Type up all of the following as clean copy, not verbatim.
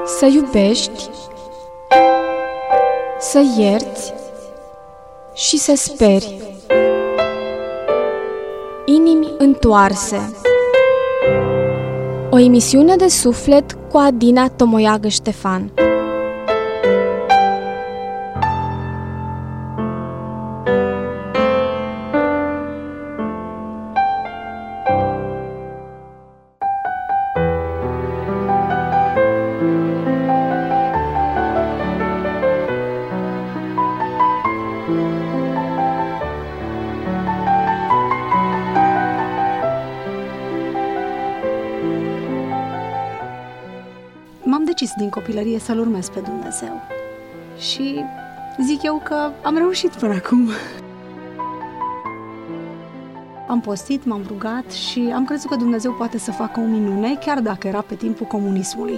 Să iubești, să ierți și să speri. Inimi întoarse. O emisiune de suflet cu Adina Tomoiagă Ștefan. M-am decis din copilărie să-L urmez pe Dumnezeu și zic eu că am reușit până acum. Am postit, m-am rugat și am crezut că Dumnezeu poate să facă o minune, chiar dacă era pe timpul comunismului.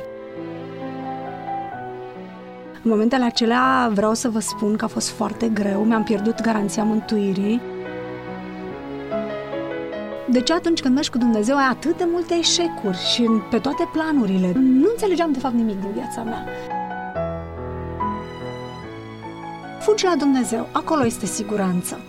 În momentele acelea vreau să vă spun că a fost foarte greu, mi-am pierdut garanția mântuirii. De ce atunci când mergi cu Dumnezeu ai atât de multe eșecuri și pe toate planurile? Nu înțelegeam de fapt nimic din viața mea. Fugi la Dumnezeu, acolo este siguranță.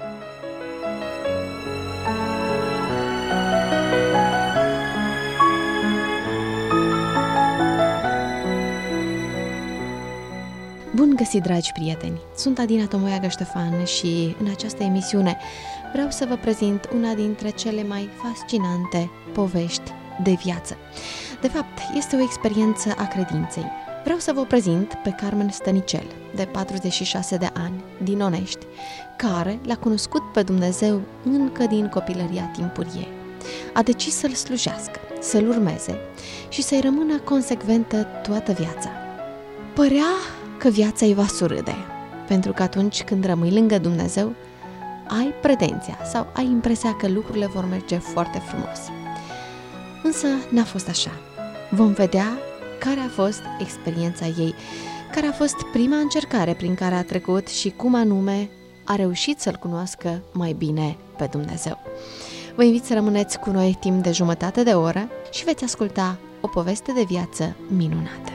Bun găsit, dragi prieteni! Sunt Adina Tomoiagă Ștefan și în această emisiune vreau să vă prezint una dintre cele mai fascinante povești de viață. De fapt, este o experiență a credinței. Vreau să vă prezint pe Carmen Stănicel, de 46 de ani, din Onești, care l-a cunoscut pe Dumnezeu încă din copilăria timpurie. A decis să-L slujească, să-L urmeze și să-i rămână consecventă toată viața. Părea că viața îi va surâde, pentru că atunci când rămâi lângă Dumnezeu, ai pretenția sau ai impresia că lucrurile vor merge foarte frumos. Însă n-a fost așa. Vom vedea care a fost experiența ei, care a fost prima încercare prin care a trecut și cum anume a reușit să-L cunoască mai bine pe Dumnezeu. Vă invit să rămâneți cu noi timp de jumătate de oră și veți asculta o poveste de viață minunată.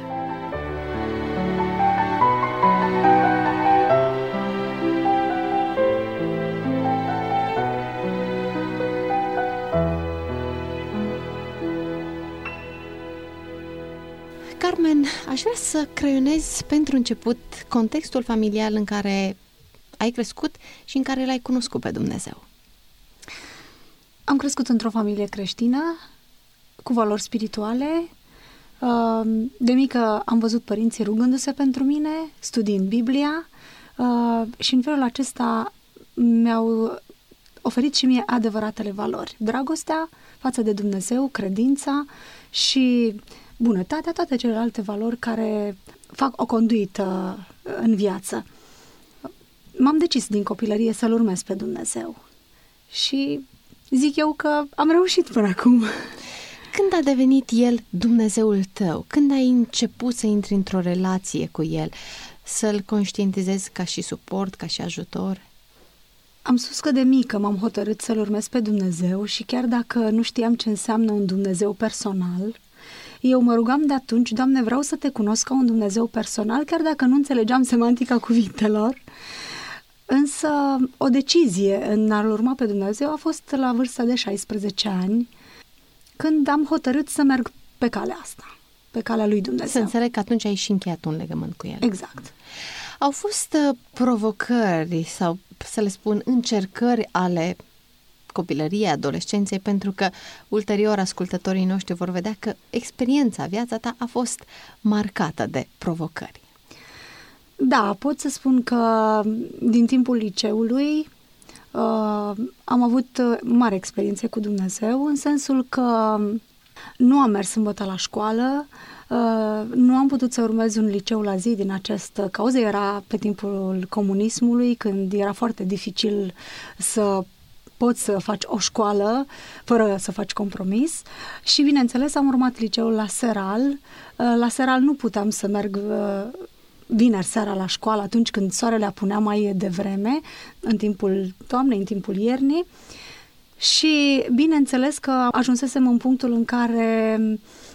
Carmen, aș vrea să creionezi pentru început contextul familial în care ai crescut și în care l-ai cunoscut pe Dumnezeu. Am crescut într-o familie creștină, cu valori spirituale. De mică am văzut părinții rugându-se pentru mine, studiind Biblia și în felul acesta mi-au oferit și mie adevăratele valori. Dragostea față de Dumnezeu, credința și bunătatea, toate celelalte valori care fac o conduită în viață. M-am decis din copilărie să-L urmez pe Dumnezeu și zic eu că am reușit până acum. Când a devenit El Dumnezeul tău? Când ai început să intri într-o relație cu El? Să-L conștientizezi ca și suport, ca și ajutor? Am spus că de mică m-am hotărât să-L urmez pe Dumnezeu și chiar dacă nu știam ce înseamnă un Dumnezeu personal, eu mă rugam de atunci: Doamne, vreau să Te cunosc ca un Dumnezeu personal, chiar dacă nu înțelegeam semantica cuvintelor. Însă o decizie în a-L urma pe Dumnezeu a fost la vârsta de 16 ani, când am hotărât să merg pe calea asta, pe calea lui Dumnezeu. Să înțeleg că atunci ai și încheiat un legământ cu El. Exact. Au fost provocări sau, să le spun, încercări ale copilăriei, adolescenței, pentru că ulterior ascultătorii noștri vor vedea că experiența, viața ta a fost marcată de provocări. Da, pot să spun că din timpul liceului am avut mare experiențe cu Dumnezeu, în sensul că nu am mers sâmbătă la școală, nu am putut să urmez un liceu la zi din această cauză. Era pe timpul comunismului, când era foarte dificil să poți să faci o școală fără să faci compromis și, bineînțeles, am urmat liceul la Seral. La Seral nu puteam să merg vineri seara la școală, atunci când soarele apunea mai devreme, în timpul toamnei, în timpul iernii. Și bineînțeles că ajunsesem în punctul în care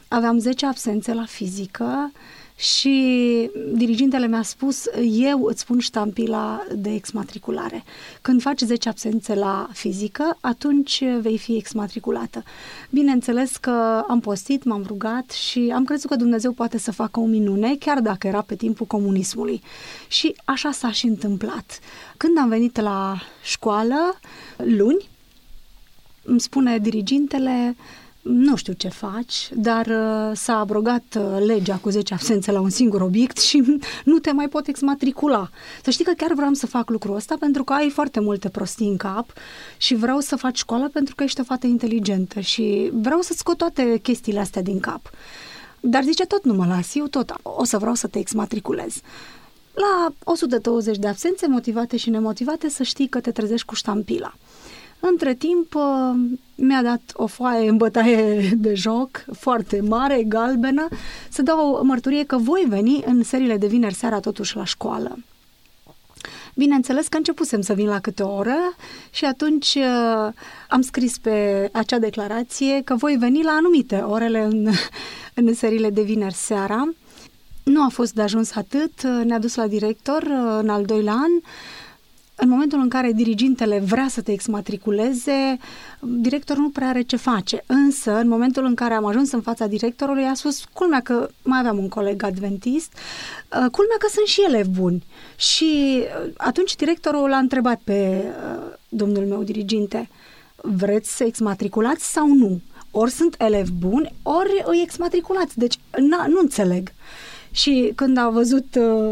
aveam 10 absențe la fizică și dirigintele mi-a spus, eu îți pun ștampila de exmatriculare. Când faci 10 absențe la fizică, atunci vei fi exmatriculată. Bineînțeles că am postit, m-am rugat și am crezut că Dumnezeu poate să facă o minune, chiar dacă era pe timpul comunismului. Și așa s-a și întâmplat. Când am venit la școală, luni, îmi spune dirigintele, nu știu ce faci, dar s-a abrogat legea cu 10 absențe la un singur obiect și nu te mai pot exmatricula. Să știi că chiar vreau să fac lucrul ăsta pentru că ai foarte multe prostii în cap și vreau să faci școală pentru că ești o fată inteligentă și vreau să-ți scot toate chestiile astea din cap. Dar zice, tot nu mă las, eu tot o să vreau să te exmatriculez. La 120 de absențe, motivate și nemotivate, să știi că te trezești cu ștampila. Între timp, mi-a dat o foaie în bătaie de joc, foarte mare, galbenă, să dau o mărturie că voi veni în seriile de vineri seara totuși la școală. Bineînțeles că începusem să vin la câte o oră și atunci am scris pe acea declarație că voi veni la anumite orele în seriile de vineri seara. Nu a fost de ajuns atât, ne-a dus la director în al 2-lea an. În momentul în care dirigintele vrea să te exmatriculeze, directorul nu prea are ce face. Însă, în momentul în care am ajuns în fața directorului, a spus, culmea că mai aveam un coleg adventist, culmea că sunt și elevi buni. Și atunci directorul l-a întrebat pe domnul meu diriginte, vreți să exmatriculați sau nu? Ori sunt elevi buni, ori îi exmatriculați. Deci nu înțeleg. Și când a văzut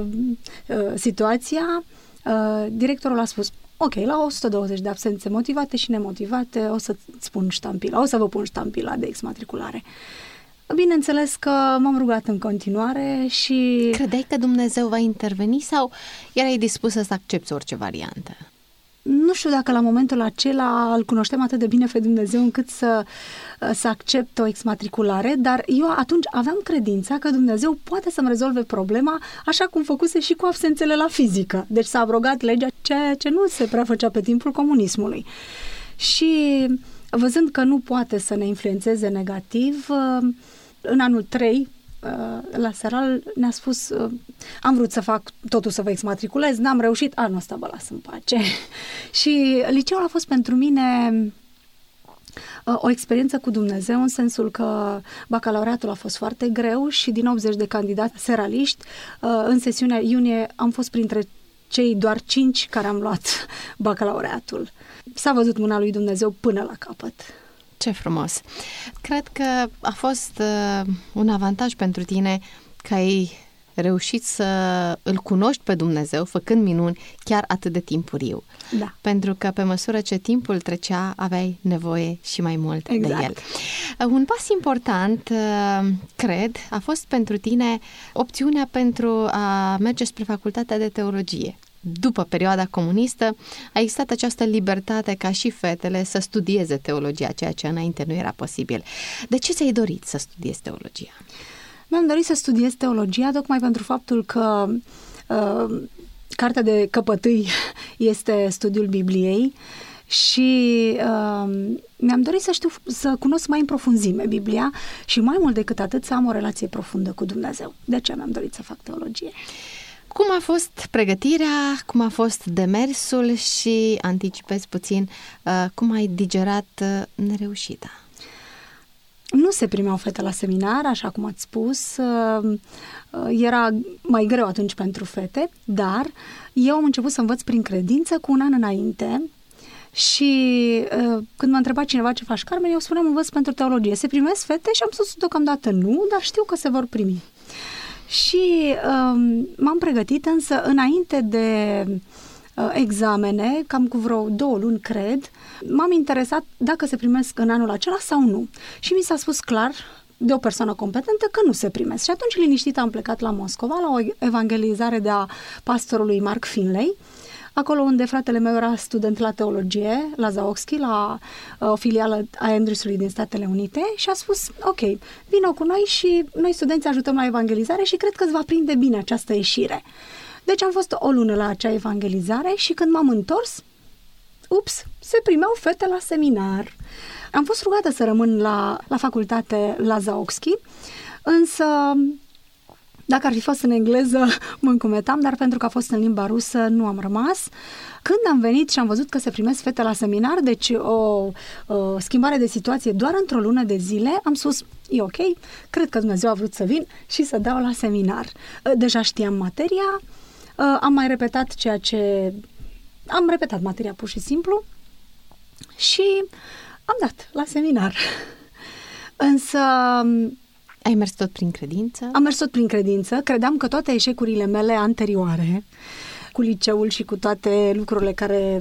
situația, directorul a spus, ok, la 120 de absențe motivate și nemotivate o să-ți pun ștampila, o să vă pun ștampila de exmatriculare. Bineînțeles că m-am rugat în continuare și... Credeai că Dumnezeu va interveni sau erai dispusă să accepți orice variantă? Nu știu dacă la momentul acela îl cunoșteam atât de bine pe Dumnezeu încât să accept o exmatriculare, dar eu atunci aveam credința că Dumnezeu poate să-mi rezolve problema așa cum făcuse și cu absențele la fizică. Deci s-a abrogat legea, ceea ce nu se prea făcea pe timpul comunismului. Și văzând că nu poate să ne influențeze negativ, în anul 3, la Seral ne-a spus, am vrut să fac totul să vă exmatriculez, n-am reușit, anul ăsta vă las în pace. Și liceul a fost pentru mine o experiență cu Dumnezeu, în sensul că bacalaureatul a fost foarte greu și din 80 de candidați seraliști, în sesiunea iunie am fost printre cei doar 5 care am luat bacalaureatul. S-a văzut mâna lui Dumnezeu până la capăt. Ce frumos! Cred că a fost un avantaj pentru tine că ai reușit să îl cunoști pe Dumnezeu făcând minuni chiar atât de timpuriu. Da. Pentru că pe măsură ce timpul trecea, aveai nevoie și mai mult de el. Un pas important, cred, a fost pentru tine opțiunea pentru a merge spre facultatea de teologie. După perioada comunistă, a existat această libertate ca și fetele să studieze teologia, ceea ce înainte nu era posibil. De ce ți-ai dorit să studiezi teologia? Mi-am dorit să studiez teologia tocmai pentru faptul că cartea de căpătâi este studiul Bibliei și mi-am dorit să știu, să cunosc mai în profunzime Biblia și mai mult decât atât să am o relație profundă cu Dumnezeu. De aceea mi-am dorit să fac teologie. Cum a fost pregătirea, cum a fost demersul și, anticipezi puțin, cum ai digerat nereușita? Nu se primeau fete la seminar, așa cum ați spus, era mai greu atunci pentru fete, dar eu am început să învăț prin credință cu un an înainte și când m-a întrebat cineva ce faci, Carmen, eu spuneam învăț pentru teologie. Se primesc fete și am spus deocamdată nu, dar știu că se vor primi. Și m-am pregătit, însă înainte de examene, cam cu vreo 2 luni, cred, m-am interesat dacă se primesc în anul acela sau nu. Și mi s-a spus clar de o persoană competentă că nu se primesc. Și atunci, liniștit, am plecat la Moscova, la o evangelizare de a pastorului Mark Finlay, acolo unde fratele meu era student la teologie, la Zaoxchi, la o filială a Andrewsului din Statele Unite și a spus, ok, vină cu noi și noi studenții ajutăm la evangelizare și cred că îți va prinde bine această ieșire. Deci am fost o lună la acea evangelizare și când m-am întors, se primeau fete la seminar. Am fost rugată să rămân la facultate la Zaoxchi, însă dacă ar fi fost în engleză, mă încumetam, dar pentru că a fost în limba rusă, nu am rămas. Când am venit și am văzut că se primesc fete la seminar, deci o schimbare de situație doar într-o lună de zile, am spus, e ok, cred că Dumnezeu a vrut să vin și să dau la seminar. Deja știam materia, am mai repetat am repetat materia pur și simplu și am dat la seminar. Însă ai mers tot prin credință? Am mers tot prin credință. Credeam că toate eșecurile mele anterioare, cu liceul și cu toate lucrurile care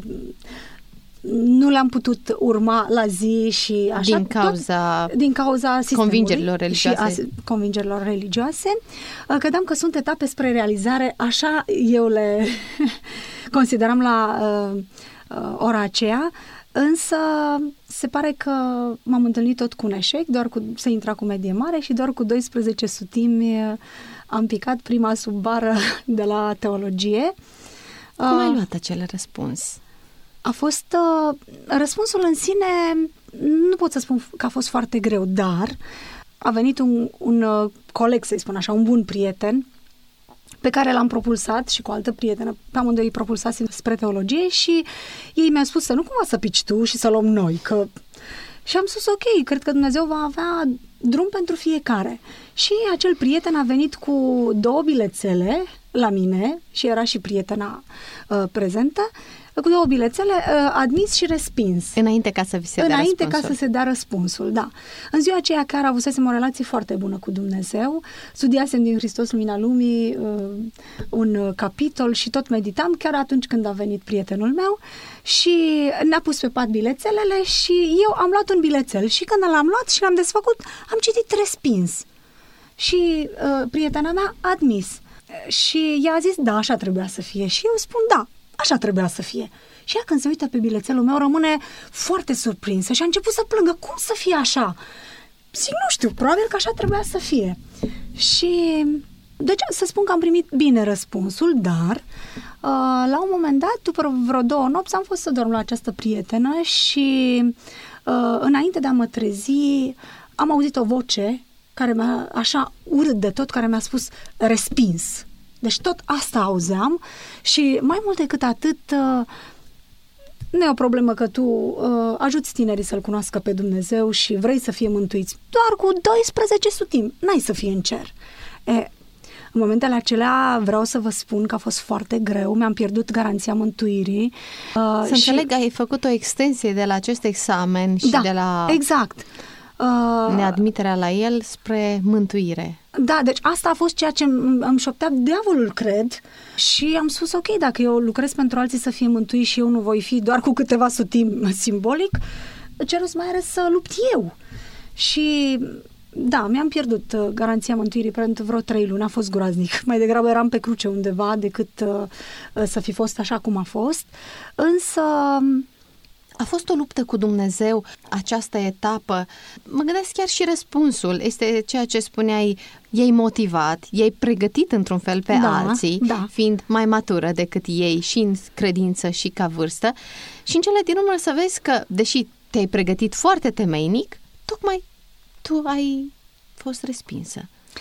nu le-am putut urma la zi și așa, din cauza convingerilor religioase, credeam că sunt etape spre realizare, așa eu le consideram la ora aceea. Însă se pare că m-am întâlnit tot cu un eșec, se intra cu medie mare și doar cu 12 sutimi am picat prima sub bară de la teologie. Cum ai luat acel răspuns? A fost răspunsul în sine, nu pot să spun că a fost foarte greu, dar a venit un coleg, să-i spun așa, un bun prieten, pe care l-am propulsat și cu o altă prietenă, pe amândoi îi propulsasem spre teologie și ei mi-au spus să nu cumva să pici tu și să luăm noi, și am spus ok, cred că Dumnezeu va avea drum pentru fiecare. Și acel prieten a venit cu 2 bilețele la mine și era și prietena prezentă, cu 2 bilețele, admis și respins. Înainte ca să vi se dea răspunsul. Ca să se dea răspunsul, da. În ziua aceea chiar avusesem o relație foarte bună cu Dumnezeu, studiasem din Hristos Lumina Lumii un capitol și tot meditam chiar atunci când a venit prietenul meu și ne-a pus pe pat bilețelele și eu am luat un bilețel și când l-am luat și l-am desfăcut, am citit respins. Și prietena mea admis. Și ea a zis, da, așa trebuia să fie. Și eu spun, da, așa trebuia să fie. Și ea când se uită pe bilețelul meu rămâne foarte surprinsă și a început să plângă. Cum să fie așa? Zic, nu știu, probabil că așa trebuia să fie. Și deci să spun că am primit bine răspunsul, dar la un moment dat, după vreo 2 nopți, am fost să dorm la această prietenă și înainte de a mă trezi, am auzit o voce care mi-a, așa urât de tot, care mi-a spus respins. Deci tot asta auzeam și mai mult decât atât, nu e o problemă că tu ajuți tinerii să-L cunoască pe Dumnezeu și vrei să fie mântuiți. Doar cu 12 sutimi, n-ai să fii în cer. În momentele acelea vreau să vă spun că a fost foarte greu, mi-am pierdut garanția mântuirii. Să înțeleg, ai făcut o extensie de la acest examen și de la... exact. Neadmiterea la el spre mântuire. Da, deci asta a fost ceea ce îmi șoptea diavolul, cred, și am spus, ok, dacă eu lucrez pentru alții să fie mântuiți și eu nu voi fi doar cu câteva sutimi simbolic, ce rost mai are să lupt eu? Și da, mi-am pierdut garanția mântuirii pentru vreo 3 luni, a fost groaznic. Mai degrabă eram pe cruce undeva decât să fi fost așa cum a fost, însă... A fost o luptă cu Dumnezeu această etapă. Mă gândesc chiar și răspunsul. Este ceea ce spuneai, ei motivat, ei pregătit într-un fel pe alții, fiind mai matură decât ei și în credință și ca vârstă. Și în cele din urmă să vezi că, deși te-ai pregătit foarte temeinic, tocmai tu ai fost respinsă.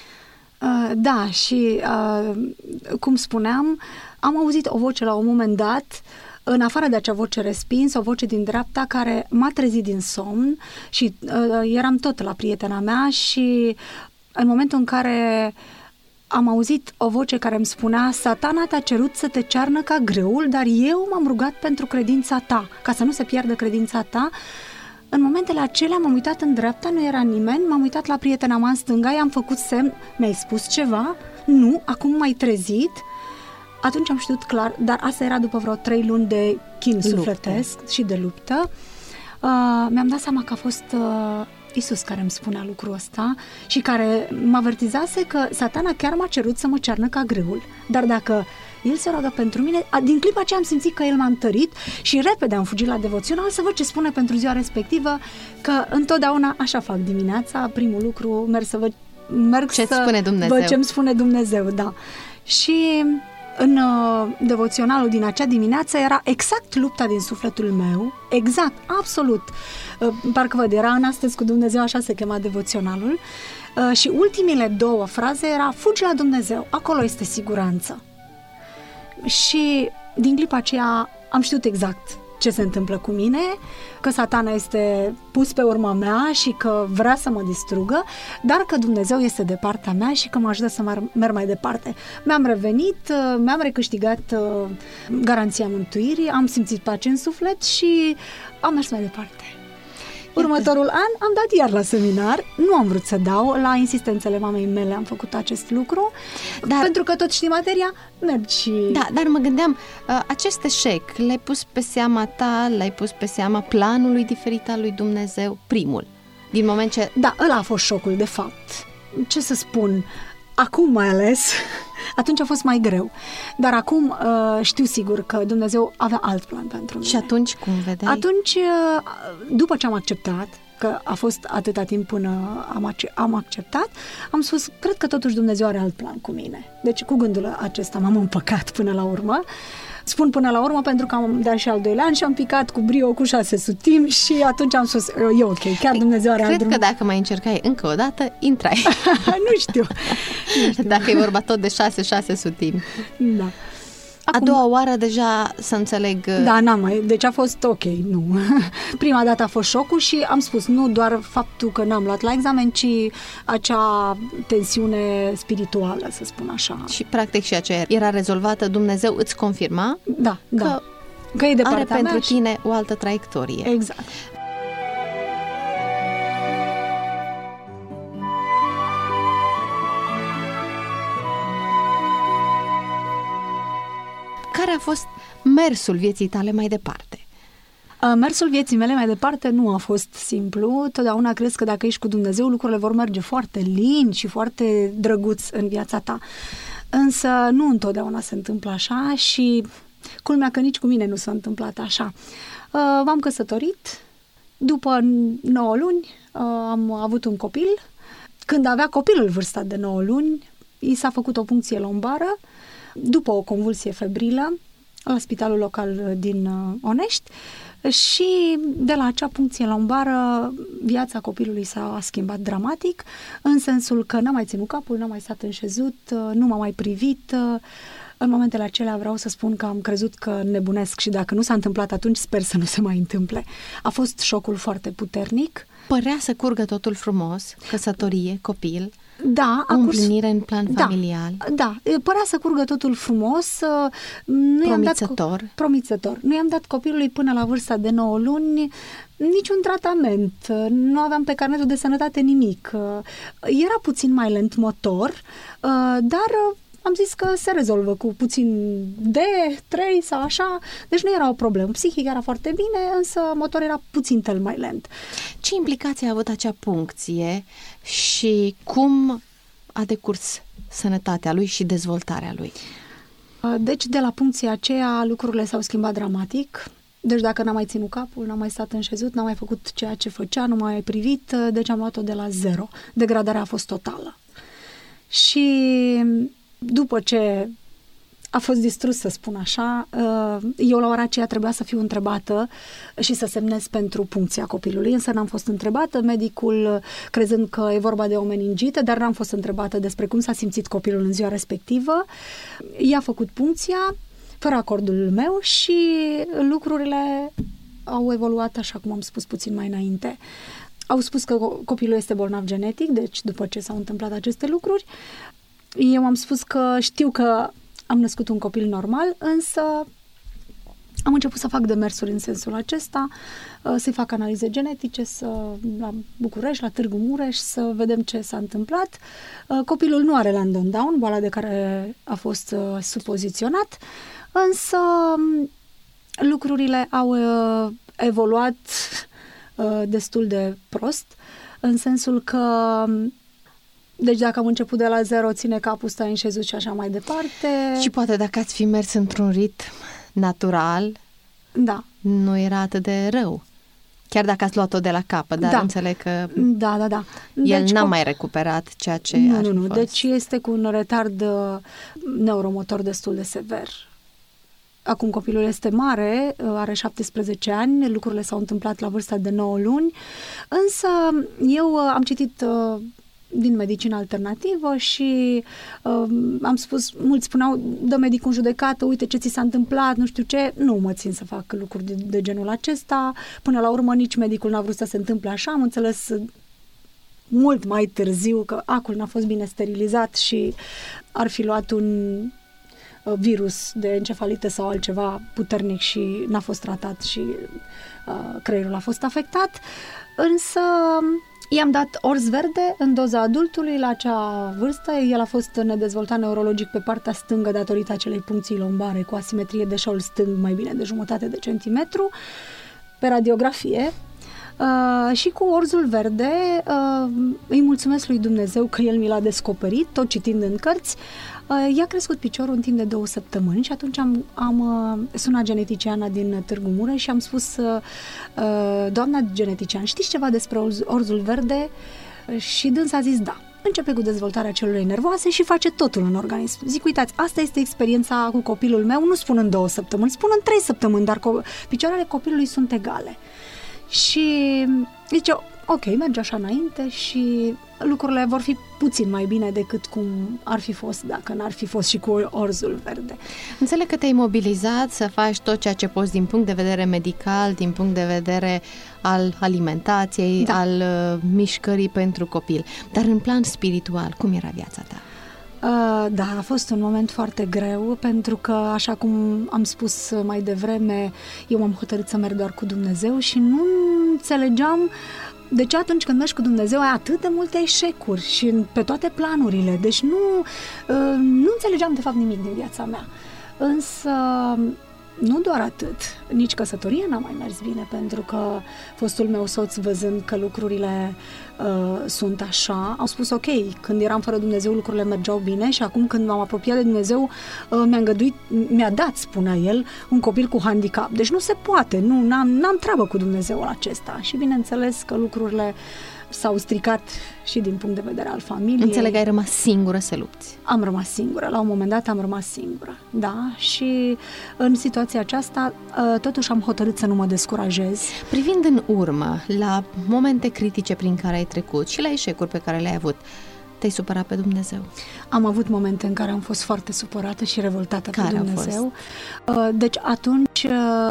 Da, și cum spuneam, am auzit o voce la un moment dat, în afară de acea voce respinsă, o voce din dreapta care m-a trezit din somn și eram tot la prietena mea și în momentul în care am auzit o voce care îmi spunea: Satana te-a cerut să te cearnă ca grâul, dar eu m-am rugat pentru credința ta, ca să nu se piardă credința ta. În momentele acelea m-am uitat în dreapta, nu era nimeni, m-am uitat la prietena mea în stânga, i-am făcut semn, mi-ai spus ceva? Nu, acum m-ai trezit. Atunci am știut clar, dar asta era după vreo 3 luni de chin sufletesc și de luptă. Mi-am dat seama că a fost Iisus care îmi spunea lucrul ăsta și care mă avertizase că Satana chiar m-a cerut să mă cearnă ca grâul. Dar dacă El se roagă pentru mine, din clipa aceea am simțit că El m-a întărit și repede am fugit la devoțional să văd ce spune pentru ziua respectivă, că întotdeauna așa fac dimineața, primul lucru, merg să văd ce-mi spune Dumnezeu, da. Și în devoționalul din acea dimineață era exact lupta din sufletul meu, exact, absolut. Parcă văd, era în Astăzi cu Dumnezeu, așa se chema devoționalul, și ultimile 2 fraze era: fugi la Dumnezeu, acolo este siguranță. Și din clipa aceea am știut exact ce se întâmplă cu mine, că Satana este pus pe urma mea și că vrea să mă distrugă, dar că Dumnezeu este de partea mea și că mă ajută să merg mai departe. Mi-am revenit, mi-am recâștigat garanția mântuirii, am simțit pace în suflet și am mers mai departe. Următorul an am dat iar la seminar, nu am vrut să dau, la insistențele mamei mele am făcut acest lucru, pentru că tot știi materia, mergi. Da, dar mă gândeam, acest eșec l-ai pus pe seama ta, l-ai pus pe seama planului diferit al lui Dumnezeu, primul, din moment ce... Da, ăla a fost șocul, de fapt. Ce să spun, acum mai ales, atunci a fost mai greu, dar acum știu sigur că Dumnezeu avea alt plan pentru mine. Și atunci cum vedeai? Atunci, după ce am acceptat, că a fost atâta timp până am acceptat, am spus, cred că totuși Dumnezeu are alt plan cu mine. Deci cu gândul acesta m-am împăcat până la urmă. Spun până la urmă pentru că am dat și al 2-lea an și am picat cu brio cu 6 sutimi și atunci am spus, e ok, chiar Dumnezeu are alt drum. Cred că dacă mai încercai încă o dată, intrai. Nu știu. Dacă e vorba tot de 6 sutimi. Da. Acum, a doua oară deja să înțeleg... Da, n-am mai, deci a fost ok, nu. Prima dată a fost șocul și am spus, nu doar faptul că n-am luat la examen, ci acea tensiune spirituală, să spun așa. Și practic și aceea era rezolvată, Dumnezeu îți confirma că e de are partea pentru mea tine o altă traiectorie. Exact. Care a fost mersul vieții tale mai departe? Mersul vieții mele mai departe nu a fost simplu. Totdeauna crezi că dacă ești cu Dumnezeu, lucrurile vor merge foarte lin și foarte drăguț în viața ta. Însă nu întotdeauna se întâmplă așa și culmea că nici cu mine nu s-a întâmplat așa. M-am căsătorit, după 9 luni am avut un copil. Când avea copilul vârsta de 9 luni, i s-a făcut o puncție lombară, după o convulsie febrilă la spitalul local din Onești și de la acea puncție lombară viața copilului s-a schimbat dramatic, în sensul că n-a mai ținut capul, n-a mai stat înșezut, nu m-a mai privit. În momentele acelea vreau să spun că am crezut că nebunesc și dacă nu s-a întâmplat atunci, sper să nu se mai întâmple. A fost șocul foarte puternic. Părea să curgă totul frumos, căsătorie, copil... Da, împlinire în plan familial. Da, părea să curgă totul frumos. Promițător. Nu i-am dat copilului până la vârsta de 9 luni niciun tratament. Nu aveam pe carnetul de sănătate nimic. Era puțin mai lent motor, dar am zis că se rezolvă cu puțin D3 sau așa, deci nu era o problemă. Psihic era foarte bine, însă motor era puțin mai lent. Ce implicații a avut acea puncție și cum a decurs sănătatea lui și dezvoltarea lui? Deci de la puncția aceea lucrurile s-au schimbat dramatic. Deci dacă n-am mai ținut capul, n-am mai stat înșezut, n-am mai făcut ceea ce făcea, nu m-am mai privit, deci am luat-o de la 0. Degradarea a fost totală. Și după ce a fost distrus, să spun așa, eu la ora aceea trebuia să fiu întrebată și să semnez pentru puncția copilului, însă n-am fost întrebată, medicul crezând că e vorba de o meningită, dar n-am fost întrebată despre cum s-a simțit copilul în ziua respectivă. I-a făcut puncția fără acordul meu și lucrurile au evoluat așa cum am spus puțin mai înainte. Au spus că copilul este bolnav genetic, deci după ce s-au întâmplat aceste lucruri, eu am spus că știu că am născut un copil normal, însă am început să fac demersuri în sensul acesta, să-i fac analize genetice, la București, la Târgu Mureș, să vedem ce s-a întâmplat. Copilul nu are Landon Down, boala de care a fost supoziționat, însă lucrurile au evoluat destul de prost, în sensul că deci dacă am început de la 0, ține capul, stai înșezut și așa mai departe. Și poate dacă ați fi mers într-un ritm natural, da, nu era atât de rău. Chiar dacă ați luat-o de la capăt, dar înțeleg că Da. el n-a mai recuperat ceea ce ar fi fost. Deci este cu un retard neuromotor destul de sever. Acum copilul este mare, are 17 ani, lucrurile s-au întâmplat la vârsta de 9 luni, însă eu am citit din medicină alternativă și am spus, mulți spuneau, dă medicul în judecată, uite ce ți s-a întâmplat, nu știu ce, nu mă țin să fac lucruri de genul acesta, până la urmă nici medicul n-a vrut să se întâmple așa, am înțeles mult mai târziu că acul n-a fost bine sterilizat și ar fi luat un virus de encefalită sau altceva puternic și n-a fost tratat și creierul a fost afectat, însă i-am dat orz verde în doza adultului la acea vârstă. El a fost nedezvoltat neurologic pe partea stângă datorită acelei puncții lombare cu asimetrie de șold stâng mai bine de jumătate de centimetru pe radiografie. Și cu orzul verde îi mulțumesc lui Dumnezeu că El mi l-a descoperit, tot citind în cărți. I-a crescut piciorul în timp de 2 săptămâni și atunci am sunat geneticiana din Târgu Mureș și am spus, doamna genetician, știți ceva despre orzul verde? Și dânsa a zis da. Începe cu dezvoltarea celulei nervoase și face totul în organism. Zic, uitați, asta este experiența cu copilul meu, nu spun în 2 săptămâni, spun în 3 săptămâni, dar picioarele copilului sunt egale. Și zice, ok, merge așa înainte și lucrurile vor fi puțin mai bine decât cum ar fi fost dacă n-ar fi fost și cu orzul verde. Înțeleg că te-ai mobilizat să faci tot ceea ce poți din punct de vedere medical, din punct de vedere al alimentației, al mișcării pentru copil. Dar în plan spiritual, cum era viața ta? Da, a fost un moment foarte greu, pentru că, așa cum am spus mai devreme, eu m-am hotărât să merg doar cu Dumnezeu și nu înțelegeam de ce atunci când mergi cu Dumnezeu ai atât de multe eșecuri și pe toate planurile. Deci nu înțelegeam de fapt nimic din viața mea. Însă nu doar atât, nici căsătoria n-a mai mers bine, pentru că fostul meu soț, văzând că lucrurile sunt așa, au spus ok, când eram fără Dumnezeu lucrurile mergeau bine și acum când m-am apropiat de Dumnezeu mi-a dat, spunea el, un copil cu handicap. Deci nu se poate, n-am treabă cu Dumnezeul acesta. Și bineînțeles că lucrurile s-au stricat și din punct de vedere al familiei. Înțeleg că ai rămas singură să lupți. Am rămas singură, la un moment dat am rămas singură, da, și în situația aceasta totuși am hotărât să nu mă descurajez. Privind în urmă la momente critice prin care ai trecut și la eșecuri pe care le-ai avut, te-ai supărat pe Dumnezeu? Am avut momente în care am fost foarte supărată și revoltată pe Dumnezeu. Deci atunci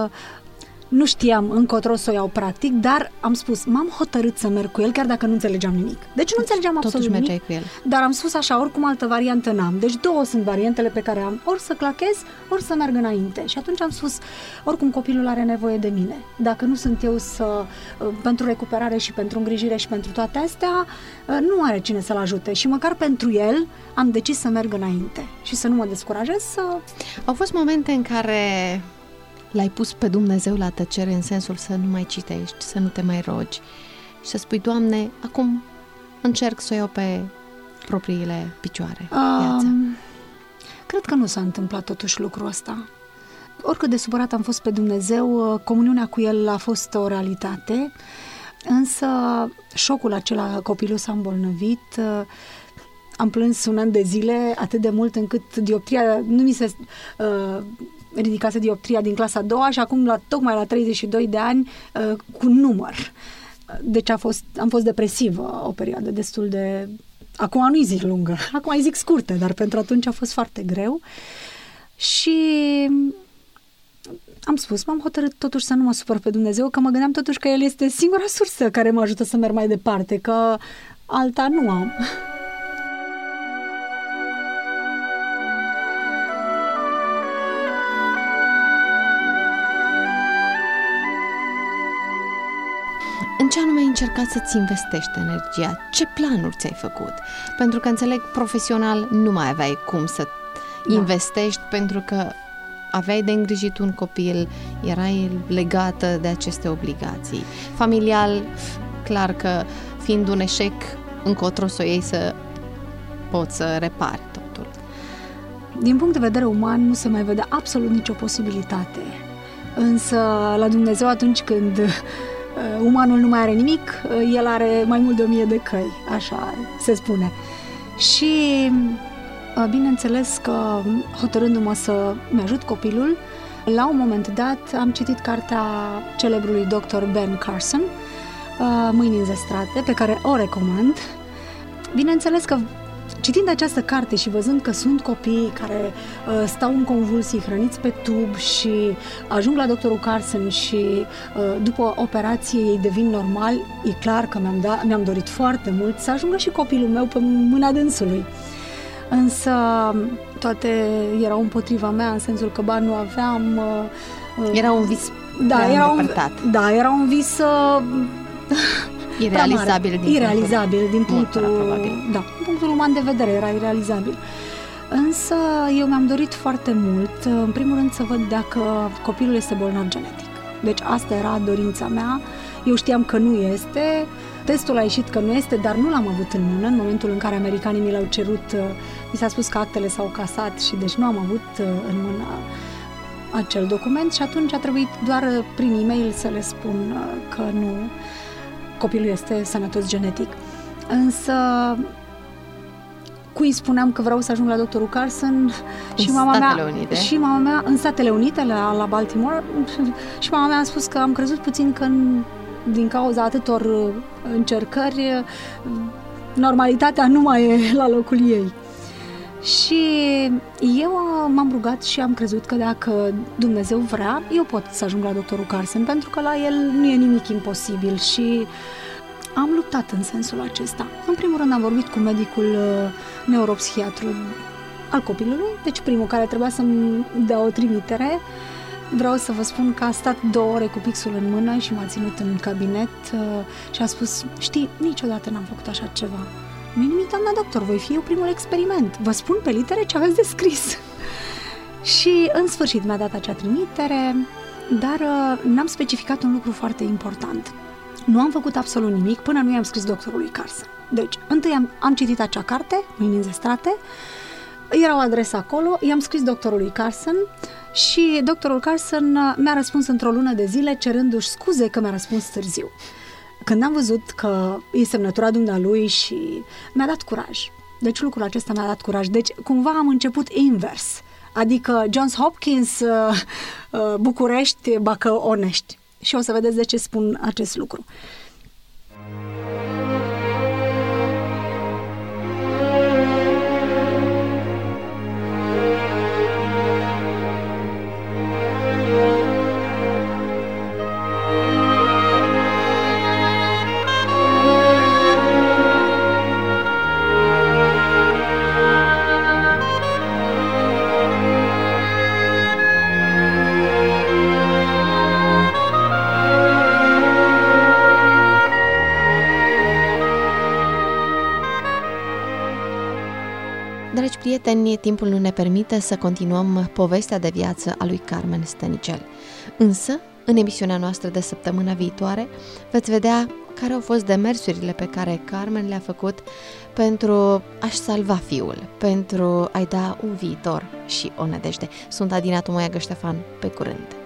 nu știam încotro să o iau practic, dar am spus, m-am hotărât să merg cu el, chiar dacă nu înțelegeam nimic. Deci nu înțelegeam absolut nimic. Mergeai cu el. Dar am spus așa, oricum altă variantă n-am. Deci 2 sunt variantele pe care am. Ori să clachez, ori să merg înainte. Și atunci am spus, oricum copilul are nevoie de mine. Dacă nu sunt eu pentru recuperare și pentru îngrijire și pentru toate astea, nu are cine să-l ajute. Și măcar pentru el am decis să merg înainte și să nu mă descurajez. Au fost momente în care l-ai pus pe Dumnezeu la tăcere, în sensul să nu mai citești, să nu te mai rogi și să spui, Doamne, acum încerc să o iau pe propriile picioare viața. Cred că nu s-a întâmplat totuși lucrul ăsta. Oricât de supărat am fost pe Dumnezeu, comuniunea cu El a fost o realitate, însă șocul acela, copilul s-a îmbolnăvit, am plâns un an de zile atât de mult încât dioptria, nu mi se ridicase dioptria din clasa a 2-a și acum tocmai la 32 de ani cu număr. Deci am fost depresivă o perioadă destul de... Acum nu-i zic lungă, acum îi zic scurtă, dar pentru atunci a fost foarte greu și am spus, m-am hotărât totuși să nu mă supăr pe Dumnezeu, că mă gândeam totuși că El este singura sursă care mă ajută să merg mai departe, că alta nu am. În ce anume ai încercat să-ți investești energia? Ce planuri ți-ai făcut? Pentru că înțeleg, profesional nu mai aveai cum să investești, pentru că aveai de îngrijit un copil, erai legată de aceste obligații. Familial, clar că fiind un eșec, încotro să o iei să poți să repari totul. Din punct de vedere uman nu se mai vede absolut nicio posibilitate. Însă la Dumnezeu atunci când umanul nu mai are nimic, el are mai mult de 1000 de căi, așa se spune. Și bineînțeles că hotărându-mă să-mi ajut copilul, la un moment dat am citit cartea celebrului dr. Ben Carson, Mâini înzestrate, pe care o recomand. Bineînțeles că citind această carte și văzând că sunt copii care stau în convulsii, hrăniți pe tub și ajung la doctorul Carson și după operație ei devin normali, e clar că mi-am dorit foarte mult să ajungă și copilul meu pe mâna dânsului. Însă toate erau împotriva mea, în sensul că bani nu aveam. Era un vis era un vis irealizabil din punctul uman de vedere era irealizabil. Însă eu mi-am dorit foarte mult, în primul rând, să văd dacă copilul este bolnav genetic. Deci asta era dorința mea. Eu știam că nu este, testul a ieșit că nu este, dar nu l-am avut în mână. În momentul în care americanii mi l-au cerut, mi s-a spus că actele s-au casat și deci nu am avut în mână acel document și atunci a trebuit doar prin e-mail să le spun că nu, copilul este sănătos genetic. Însă cui spuneam că vreau să ajung la doctorul Carson și mama mea în Statele Unite, la Baltimore, și mama mea a spus că am crezut puțin că din cauza atâtor încercări normalitatea nu mai e la locul ei. Și eu m-am rugat și am crezut că dacă Dumnezeu vrea, eu pot să ajung la doctorul Carson, pentru că la el nu e nimic imposibil și am luptat în sensul acesta. În primul rând am vorbit cu medicul neuropsihiatru al copilului, deci primul care trebuia să-mi dea o trimitere. Vreau să vă spun că a stat 2 ore cu pixul în mână și m-a ținut în cabinet și a spus: știi, niciodată n-am făcut așa ceva. Nu-i nimic, doamna doctor, voi fi eu primul experiment. Vă spun pe litere ce aveți de scris. Și în sfârșit mi-a dat acea trimitere, dar n-am specificat un lucru foarte important. Nu am făcut absolut nimic până nu i-am scris doctorului Carson. Deci, întâi am citit acea carte, Mâini înzestrate, era o adresă acolo, i-am scris doctorului Carson și doctorul Carson mi-a răspuns într-o lună de zile cerându-și scuze că mi-a răspuns târziu. Când am văzut că e semnătura dumnealui și mi-a dat curaj. Deci lucrul acesta mi-a dat curaj. Deci cumva am început invers. Adică Johns Hopkins, București, Bacăunești. Și o să vedeți de ce spun acest lucru. Dragi prieteni, timpul nu ne permite să continuăm povestea de viață a lui Carmen Stănicel. Însă, în emisiunea noastră de săptămâna viitoare, veți vedea care au fost demersurile pe care Carmen le-a făcut pentru a-și salva fiul, pentru a-i da un viitor și o nădejde. Sunt Adina Tomoiagă Ștefan, pe curând!